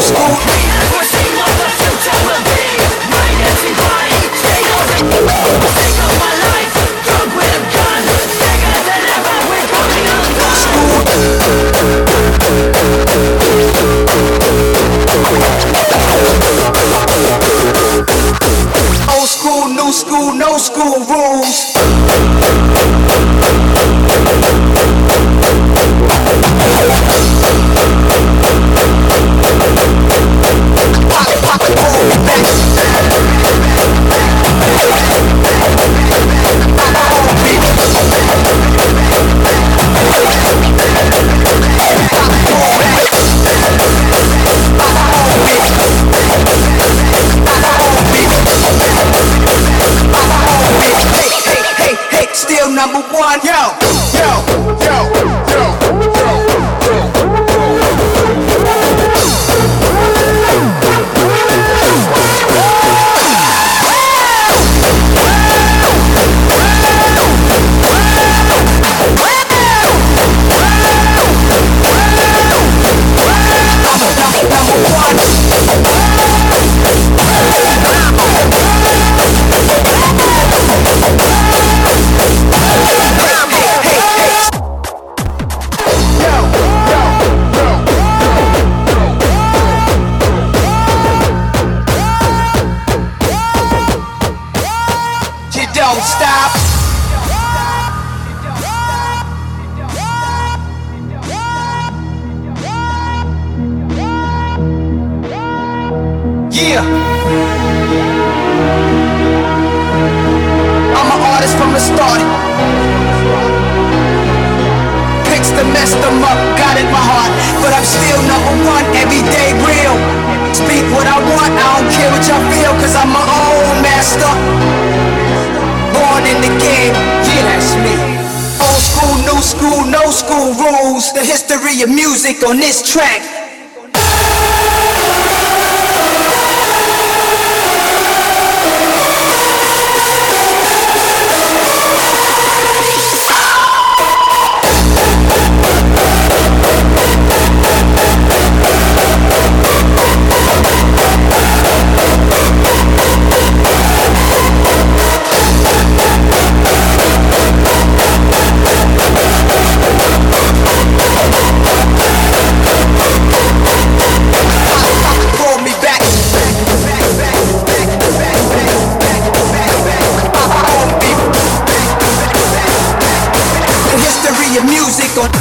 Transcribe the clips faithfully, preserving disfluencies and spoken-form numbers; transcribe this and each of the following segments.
school. We're seeing what the future will be. My dancing body, take over. Take of my life, drunk with a gun. Bigger than ever, we're coming undone. School. Old school, new school, no school rules. Pop, pop, pull me back. Hey, hey, hey, hey, still number one. Yo, yo, yo, yo, yo. Don't stop. Yeah. I'm an artist from the start. Picks them, messed them up, got in my heart. But I'm still number one, everyday real. Speak what I want, I don't care what y'all feel, cause I'm my own master. Born in the game, yeah, that's me. Old school, new school, no school rules. The history of music on this track. Music on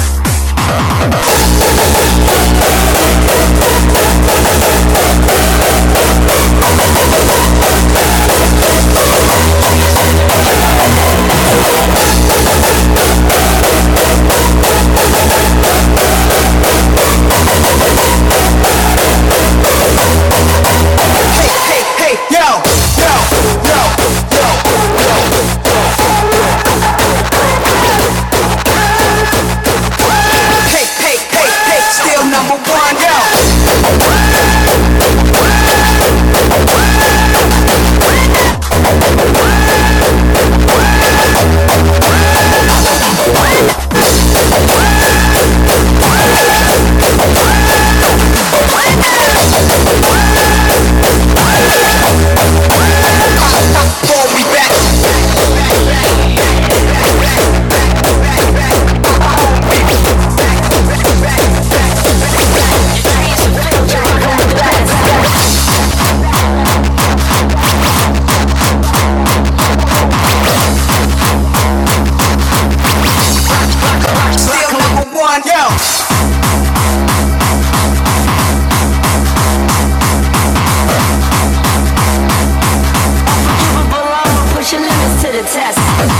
Hey, hey, hey, yo, yo, yo, yo, yo, yo. Hey, hey, hey, hey, still number one, yo. Pull me back. Still number one, yo. Push your limits to the test.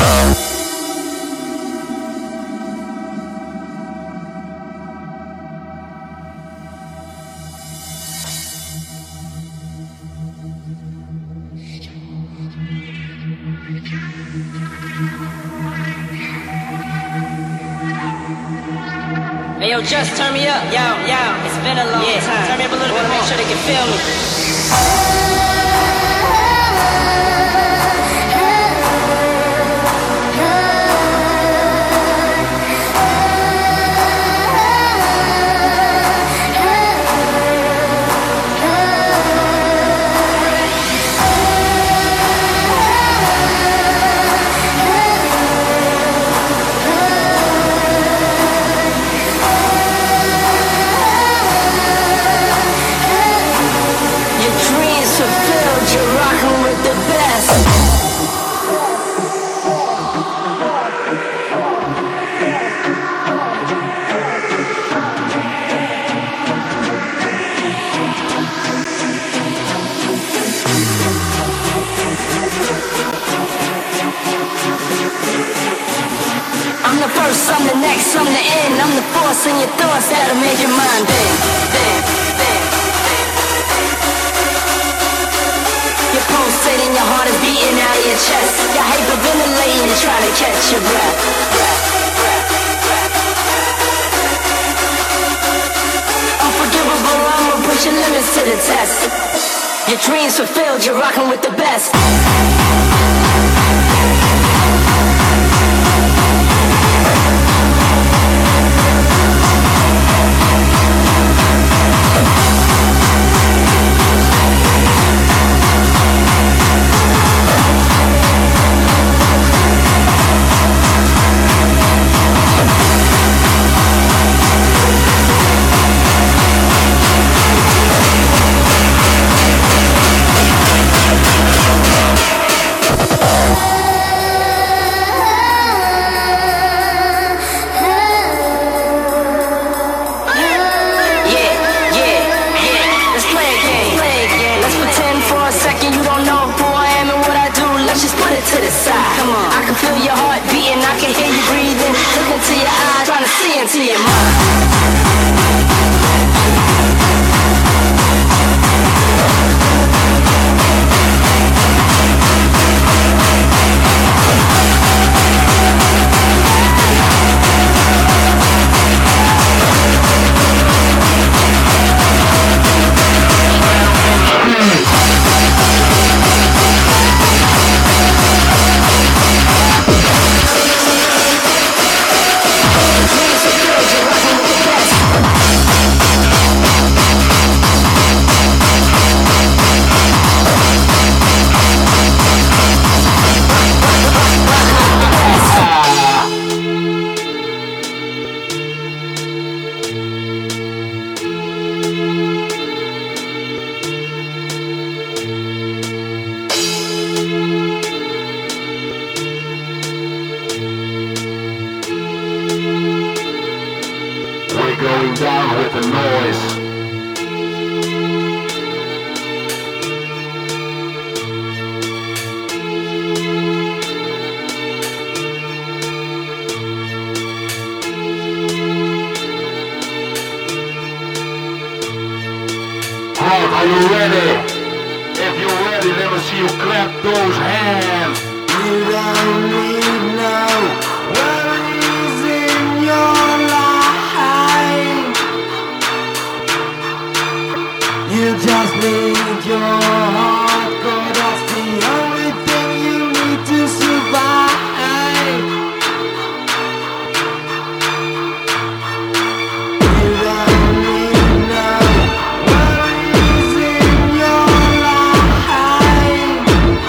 Hey yo, just turn me up, yo, yo. It's been a long yeah, time. Turn me up a little bit, make sure they can feel me. the best. I'm the first, I'm the next, I'm the end. I'm the force in your thoughts that'll make your mind bend, bend, bend. You're pulsating, your heart is beating out of your chest. You're hyperventilating to try to catch your breath, breath, breath, breath. Unforgivable, I'ma push your limits to the test. Your dreams fulfilled, you're rocking with the best. To the side. Come on. I can feel your heart beating, I can hear you breathing. Look into your eyes, trying to see into your mind. Going down with the noise. Alright, are you ready? If you're ready, let me see you clap those hands. You don't need no worries in your life. You just need your heart, God, that's the only thing you need to survive. You don't need no worries in your life.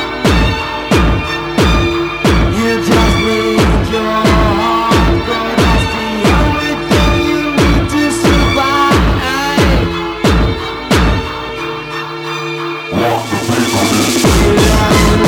You just need your heart, God, that's the only thing you need to survive. Walk the people. You don't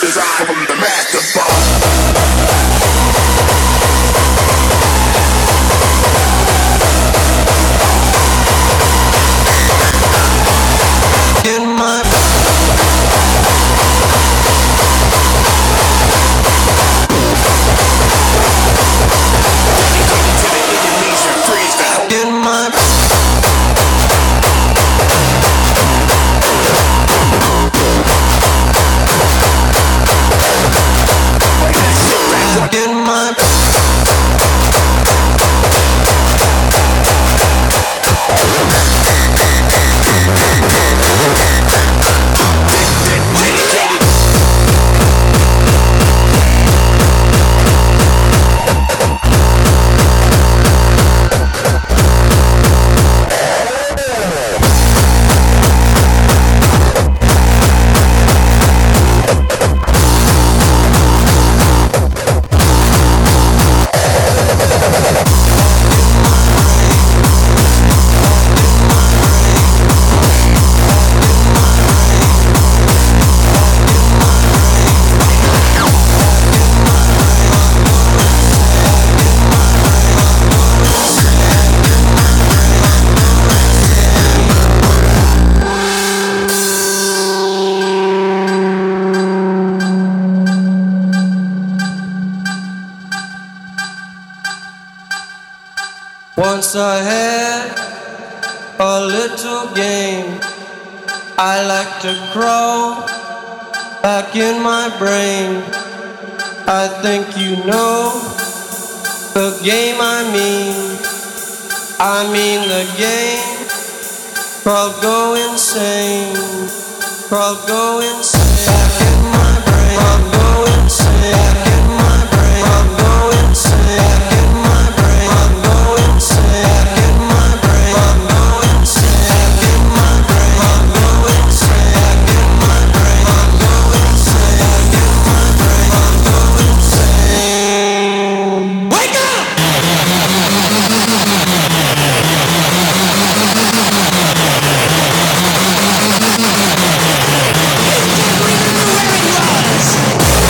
designed from the master boss. In my in my in my Once I had a little game. I like to crawl back in my brain. I think you know the game I mean. I mean the game called Go Insane. Called Go Insane. Back in my brain. Called Go Insane. Back in my brain. Called Go Insane. Back in my brain. Called Go Insane. Back in my brain. Called Go Insane. Back in my brain. Called Go Insane. Back in my brain. Called Go Insane. Back in my brain. Called Go Insane. Wake up! You can't remember where it was.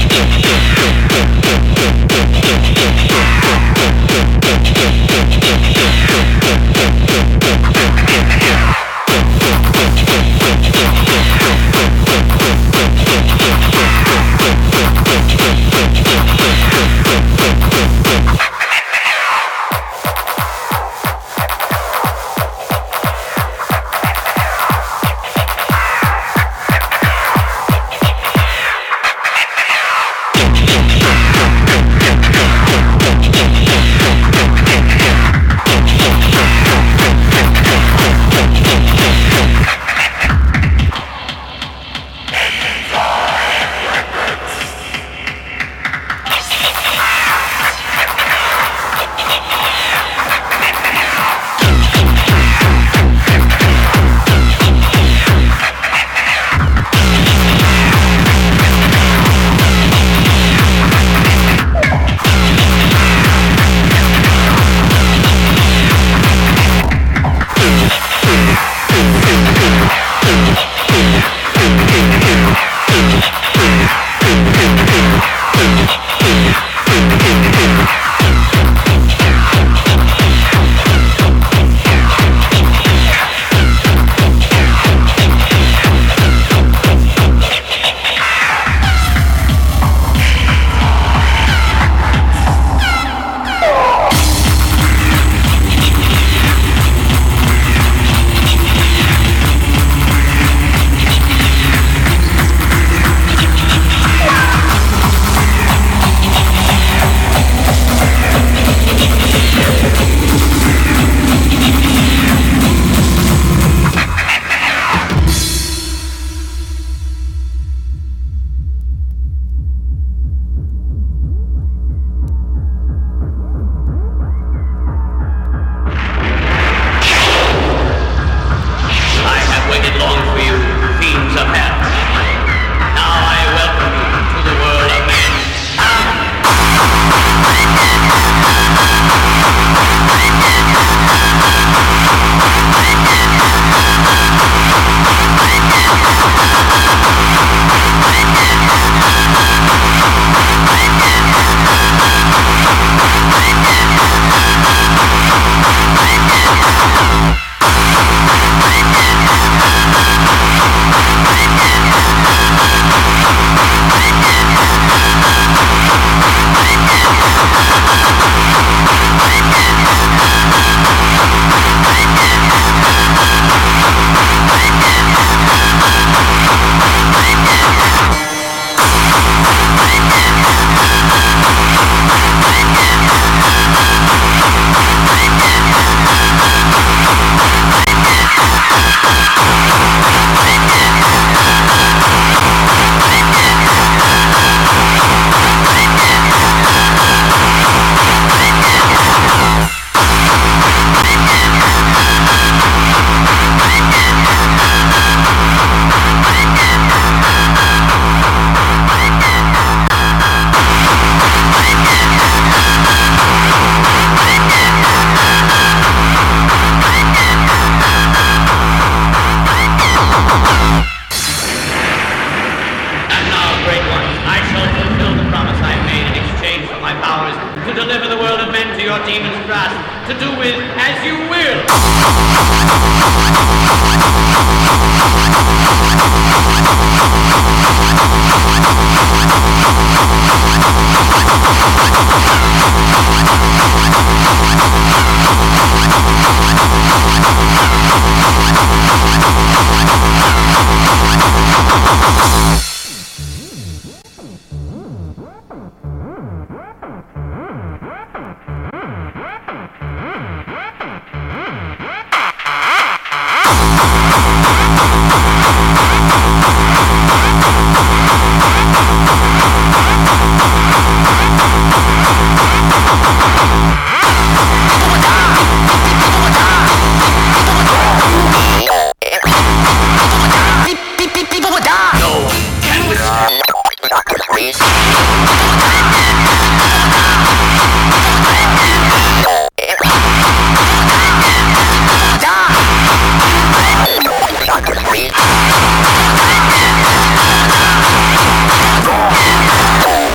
Die!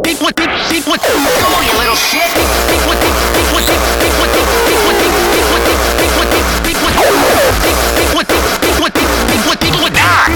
Big what big big what go you little shit. Big what big big what big big what big big what big big what big big what big big what big big what big big what big big what big what ah.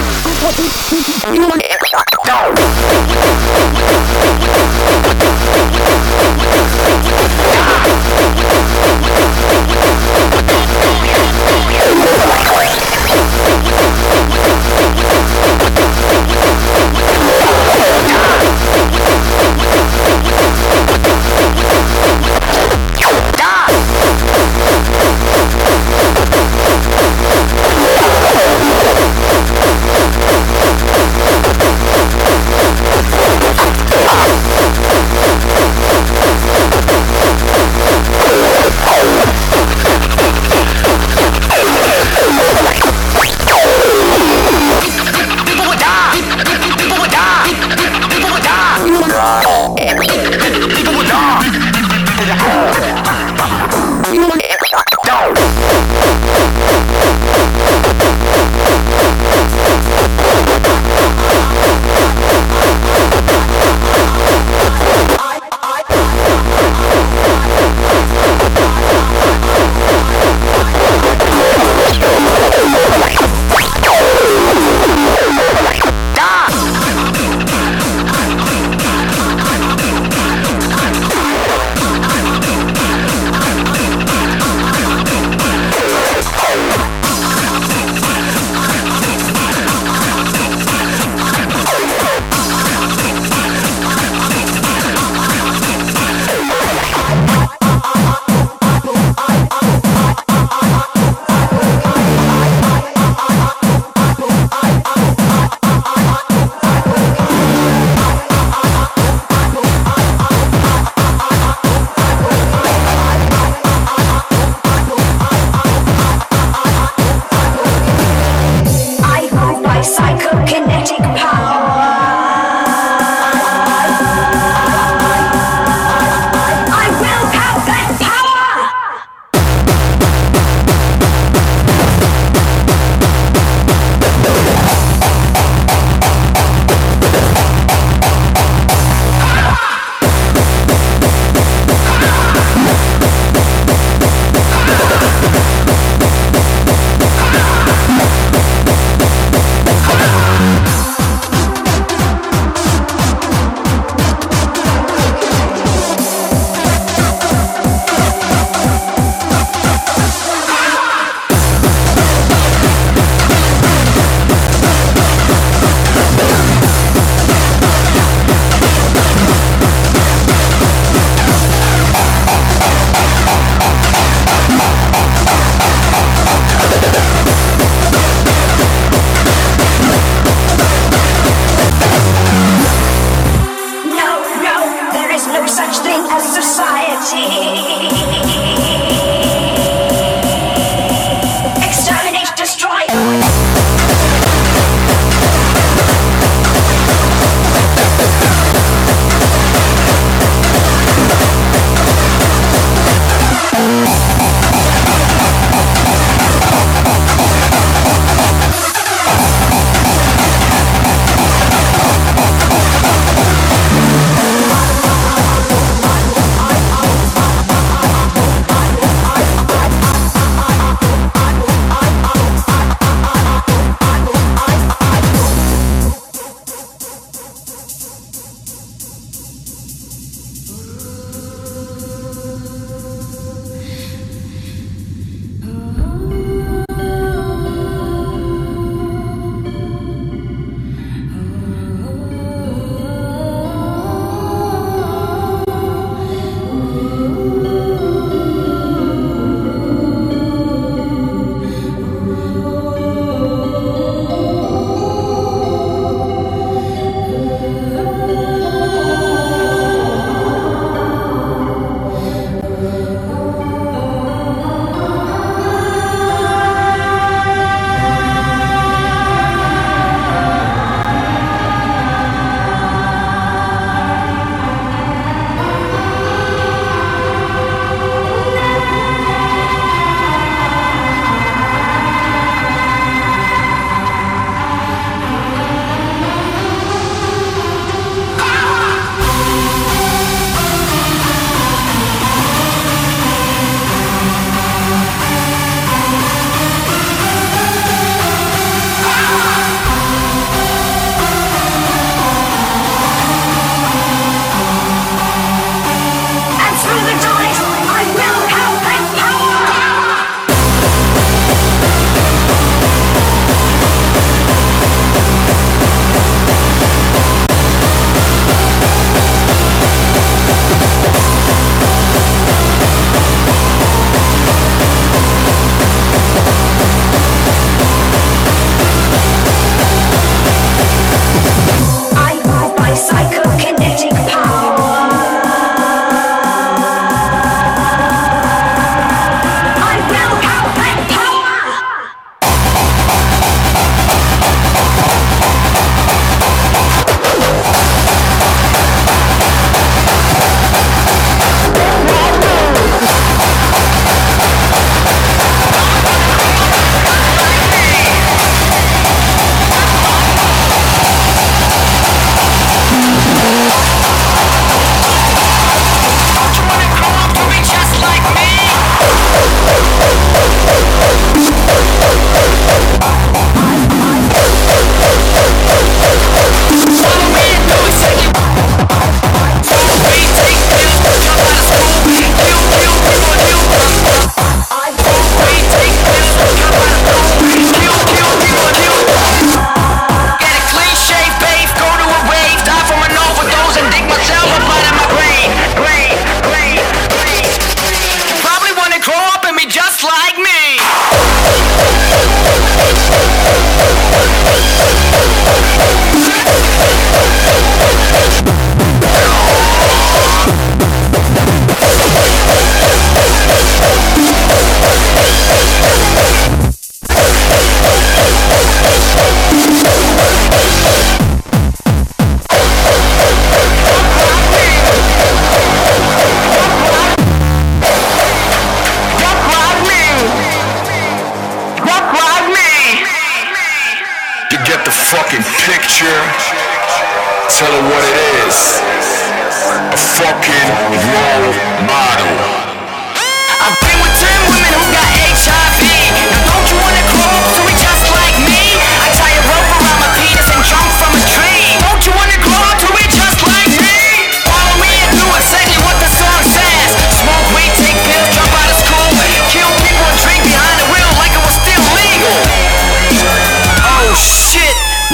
tell her what it is. A fucking role model. I've been with ten women who got H I V. Now don't you wanna grow up to be just like me? I tie a rope around my penis and jump from a tree. Don't you wanna grow up to be just like me? Follow me and do exactly what the song says. Smoke weed, take pills, drop out of school, kill people and drink behind the wheel like it was still legal. Oh shit.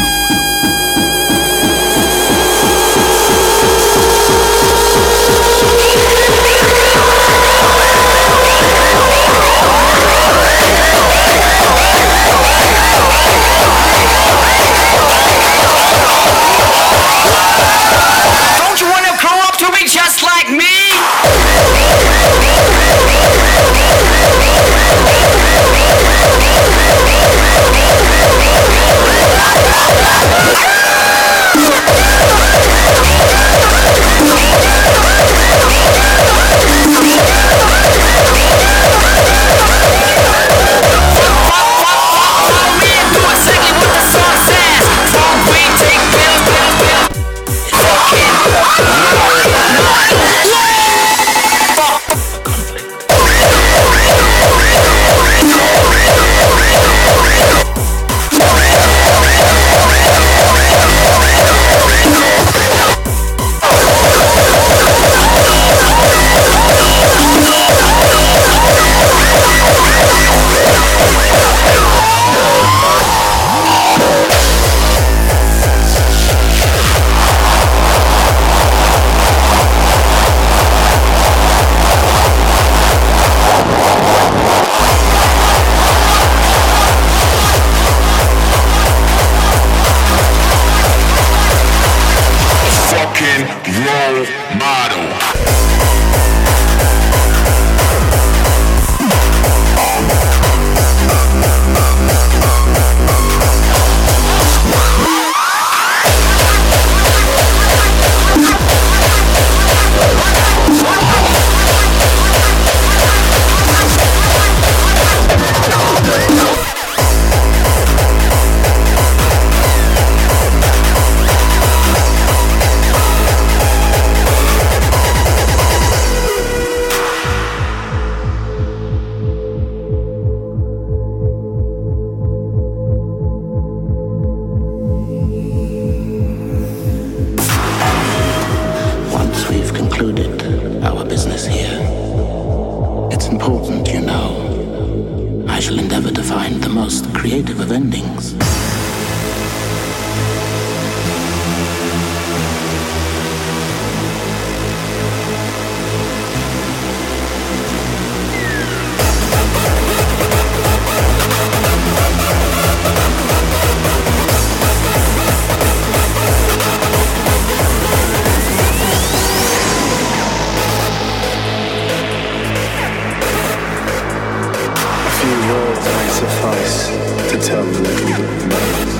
Don't you wanna grow up to be just like me? Follow me and do exactly what the song says. Smoke weed, take pills, pills, pills. Fucking Fucking role model. Once we've concluded our business here, it's important, you know. I shall endeavor to find the most creative of endings. Words may suffice to tell the legend of the moment.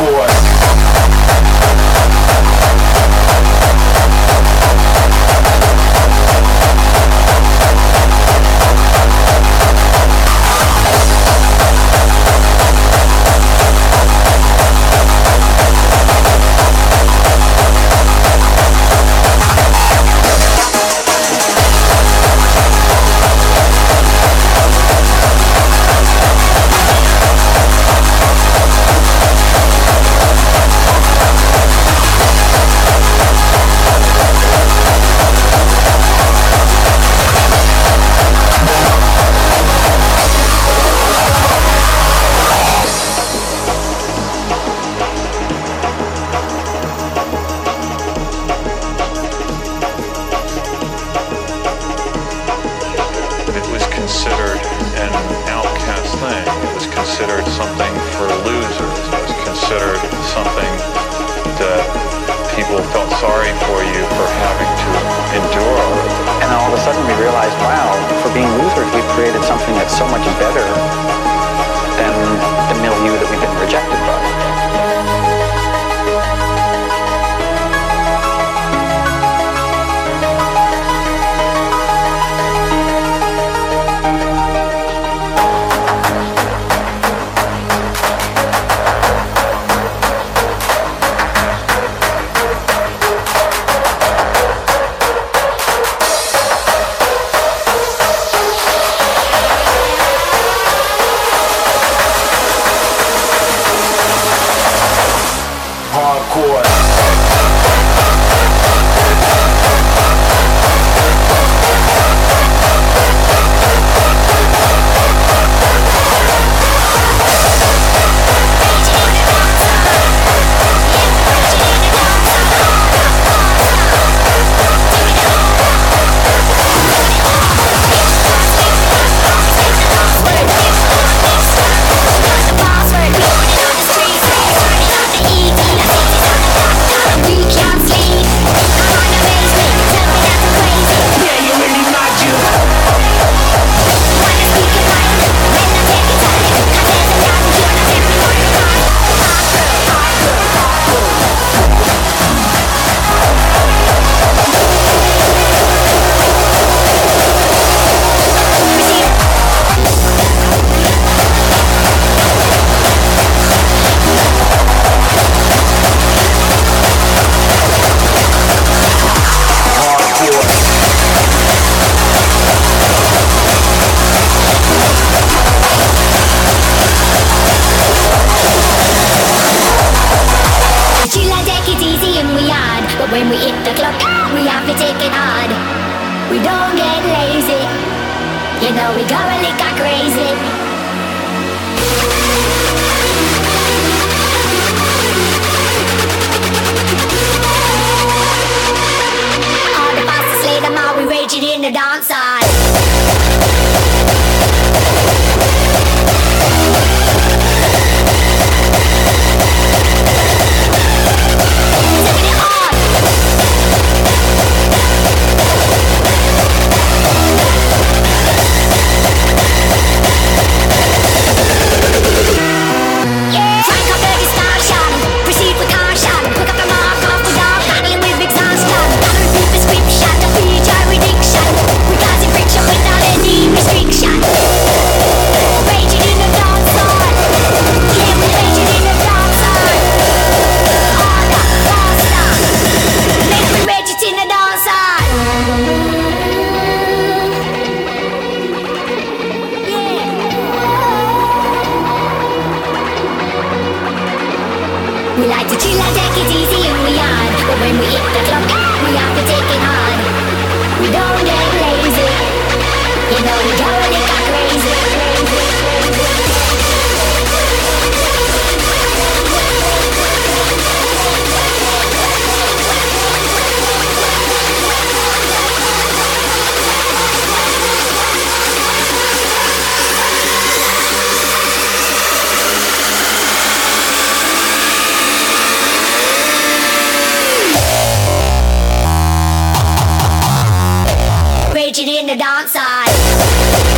In the dance side.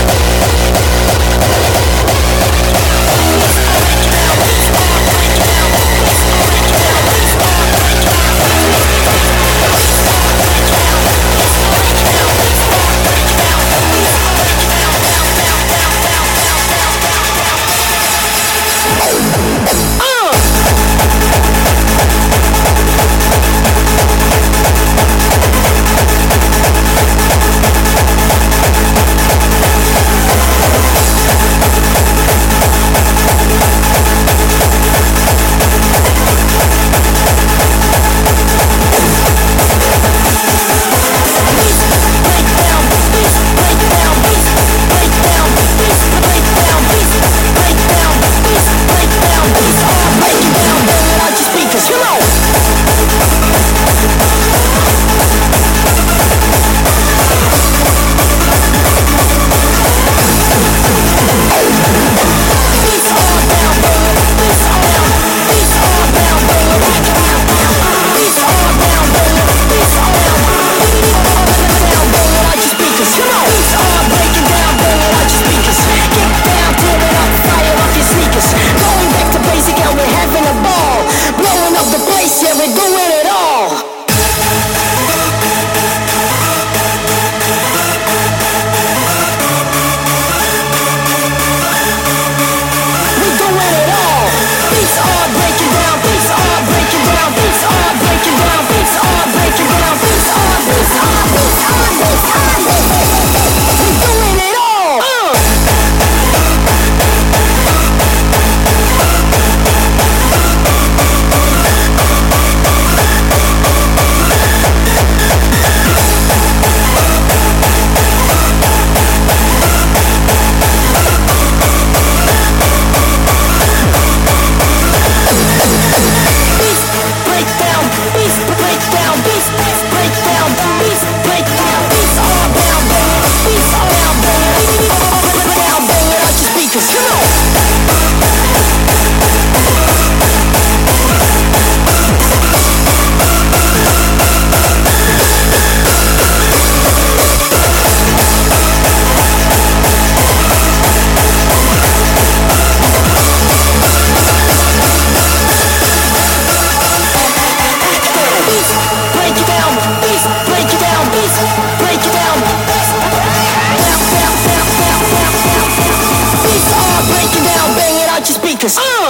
motherfuckers. Uh!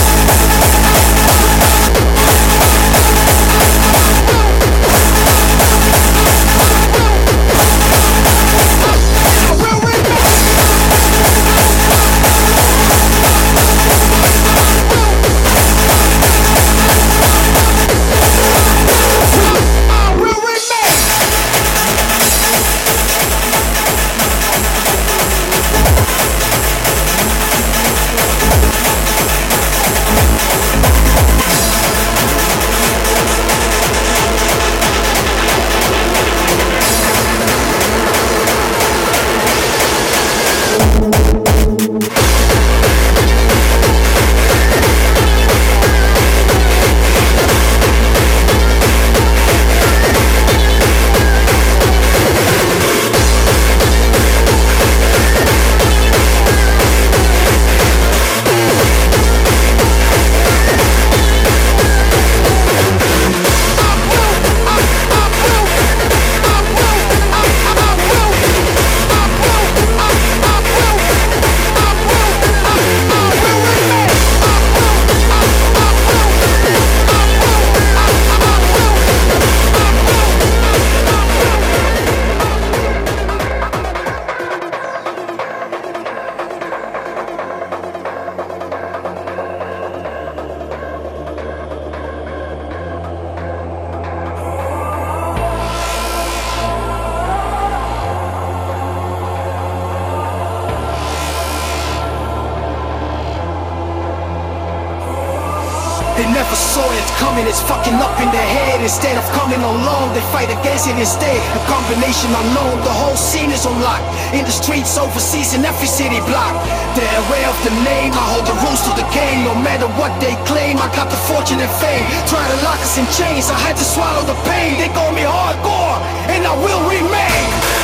They never saw it coming, it's fucking up in their head. Instead of coming along, they fight against it instead. A combination unknown, the whole scene is on lock. In the streets, overseas, in every city block. They're aware of the name, I hold the rules to the game. No matter what they claim, I got the fortune and fame. Try to lock us in chains, I had to swallow the pain. They call me hardcore, and I will remain.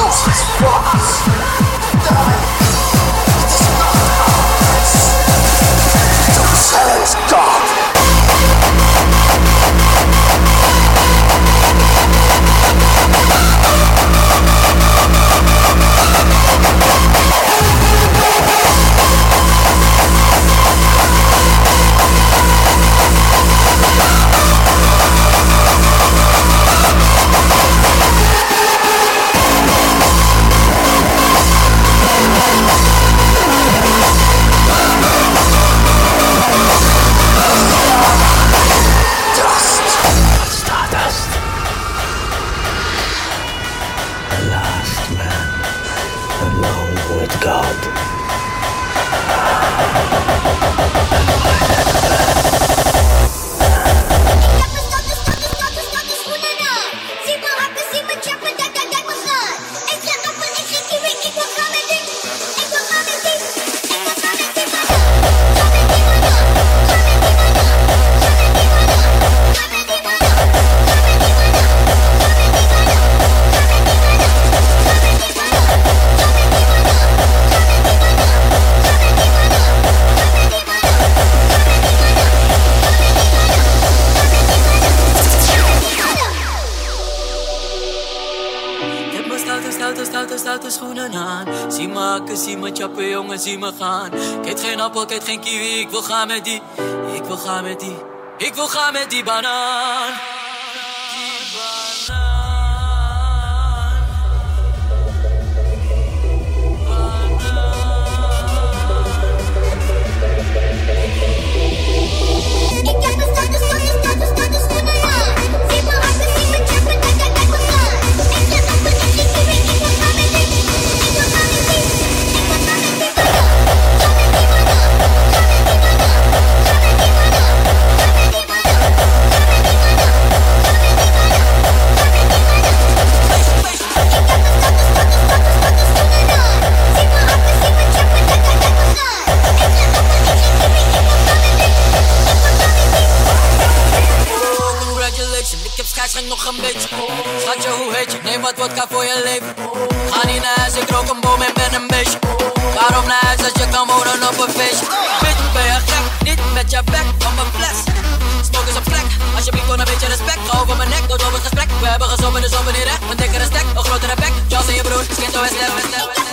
else is for us. Darling, it is not ours. To silence God. Zie me chappen, jongen, zie me gaan. Kijk geen appel, kijk geen kiwi. Ik wil gaan met die, ik wil gaan met die. Ik wil gaan met die banaan. Die banaan. Ik heb een status, status, status, status schoenen aan. Zie me hakken, zie me chappen, kijk, kijk, kijk me gaan. Ik zeg appel, ik zeg kiwi, ik wil gaan met die. Ik wil gaan met die. Schenk nog een beetje. Schatje, hoe heet je? Neem wat vodka voor je leven. Ga niet naar huis, ik rook een boom en ben een beestje. Waarom naar huis als je kan wonen op een feestje? Bitch, ben je gek? Niet met je bek van mijn fles. Stok is op vlek, alsjeblieft voor een beetje respect. Ga over mijn nek, dood over het gesprek. We hebben gezopen, dus over niet recht. Een dikkere stek, een grotere bek. Charles en je broer, Skinto en Ster, Ster, Ster.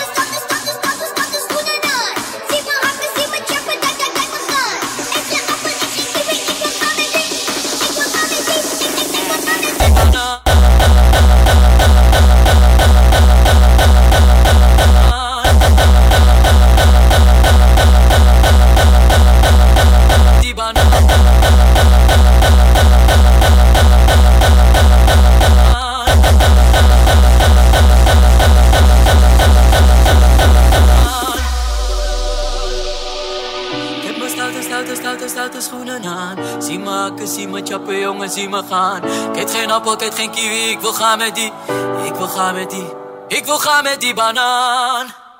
Zie me hakken, zie me chappen, jongen, zie me gaan. Kijk geen appel, kijk geen kiwi, ik wil gaan met die. Ik wil gaan met die. Ik wil gaan met die banaan.